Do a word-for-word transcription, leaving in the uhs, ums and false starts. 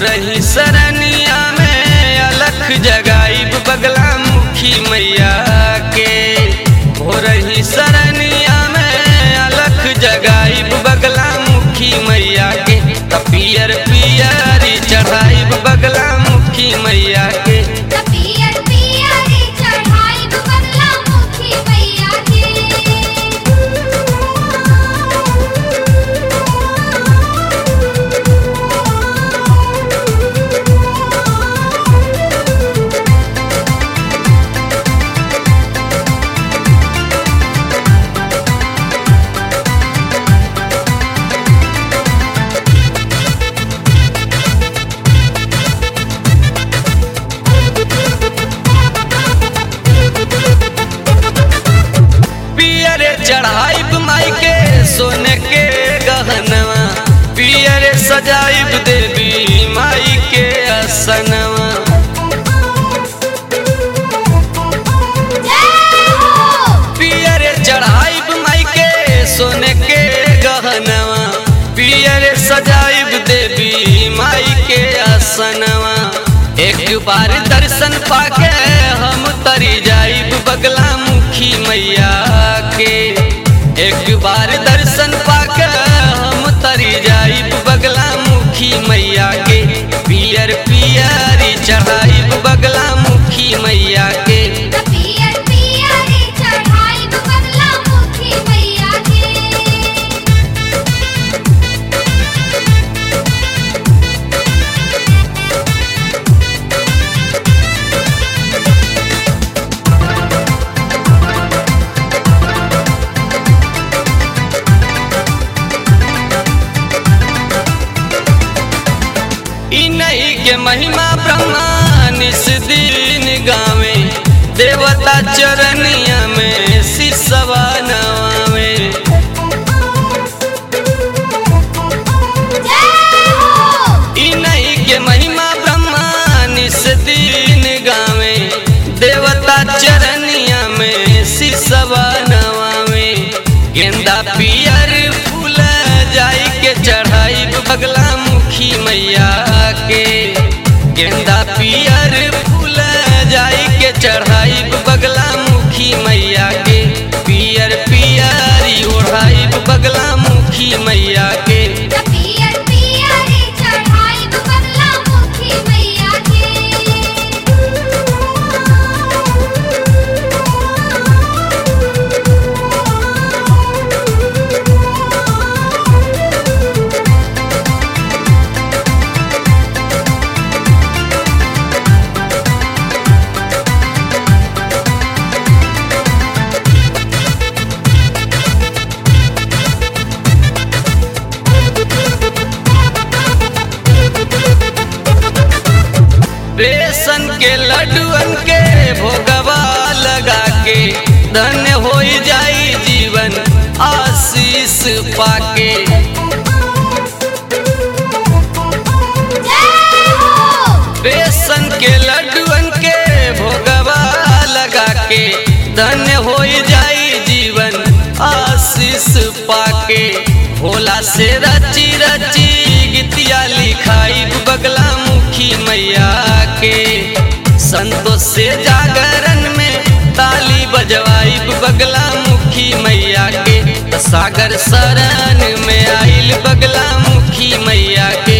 रही सरनिया में अलख जगाइब बगला मुखी मैया के। हो रही सरनिया में अलख जगाइब बगला मुखी मैया के। पियर पियरी चढ़ाइब बगला मुखी मैया के। पियर पियरी चढ़ाइब बगला मुखी मैया के। चढ़ाइब माई के सोने के गहनवा, पियर सजाइब देवी माई के असनवा। पियर चढ़ाइब माई के सोने के गहनवा, पियर सजाइब देवी माई के असनवा। एक बार दर्शन पाके हम तरी जाइब बगला मुखी मैया के। एक बार दर्शन पाके हम तरी जाइब बगला मुखी मैया के। पियर पियरी चढ़ाइब बगला मुखी मैया के। पियर पियरी चढ़ाइब बगला मुखी मैया के। इन्हीं के महिमा ब्रह्मा निस दिन गावे, देवता चरनिया में सिसवा नवावे। इन्हीं के महिमा ब्रह्मा निस दिन गावे, देवता चरनिया में सिसवा नवावे। गेंदा पियर फूल जाई के चढ़ाइब बगला मुखी मैया के। गेंदा पियर फूल जाई के चढ़ाइब बगला मुखी मैया के। पियर पियरी ओढ़ाइब बगला मुखी मैया के। पियर पियरी चढ़ाइब बगला मुखी मैया के। बेसन के लड्डुअन के भोगवा लगा के, धन्य हो जाई जीवन आशीष पाके। बेसन के लड्डुअन के भोगवा लगा के, धन्य हो जाई जीवन आशीष पाके। भोला से रची रची गीतिया लिखाइब बगला मुखी मैया के। संतोष से जागरण में ताली बजवाइब बगला मुखी मैया के। सागर शरण में आइल बगला मुखी मैया के।